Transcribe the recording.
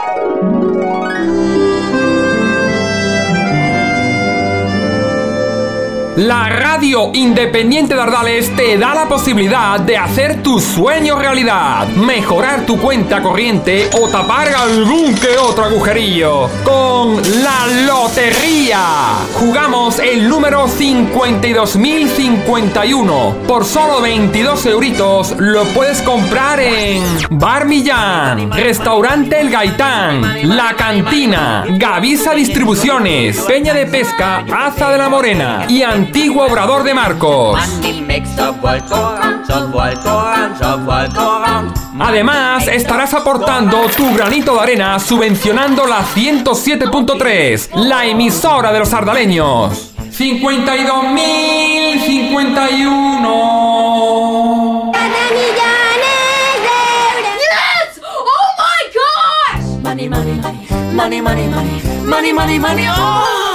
La Radio Independiente de Ardales te da la posibilidad de hacer tus sueños realidad, mejorar tu cuenta corriente o tapar algún que otro agujerillo con la lotería. Jugamos el número 52.051. Por solo 22 euritos lo puedes comprar en Bar Millán, Restaurante El Gaitán, La Cantina, Gavisa Distribuciones, Peña de Pesca, Aza de la Morena y Antiguo Obrador de Marcos. Además, estarás aportando tu granito de arena subvencionando la 107.3, la emisora de los ardaleños. 52.051. Yes! Oh my gosh! Money, money, money, money, money, money, money, money, money. Oh!